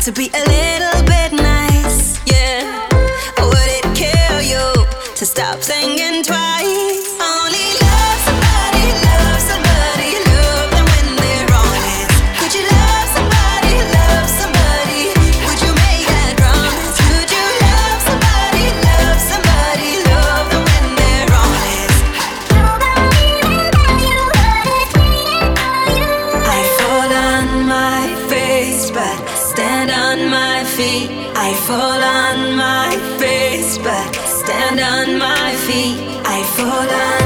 to be a little bit nice, yeah. Would it kill you to stop thinking twice? Only love somebody, love somebody, love them when they're honest. Could you love somebody, love somebody? Would you make that promise? Could you love somebody, love somebody, love them when they're honest? I fall on my face, but stand on my feet. I fall on my face, but stand on my feet. I fall on